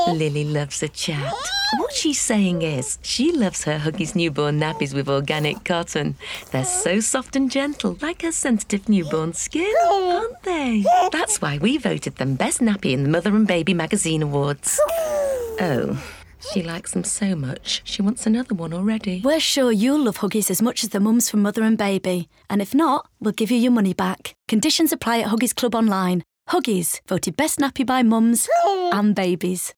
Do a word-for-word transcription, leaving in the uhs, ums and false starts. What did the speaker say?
Lily loves a chat. What she's saying is she loves her Huggies newborn nappies with organic cotton. They're so soft and gentle, like her sensitive newborn skin, aren't they? That's why we voted them Best Nappy in the Mother and Baby Magazine Awards. Oh, she likes them so much, she wants another one already. We're sure you'll love Huggies as much as the mums from Mother and Baby. And if not, we'll give you your money back. Conditions apply at Huggies Club online. Huggies, voted Best Nappy by mums and babies.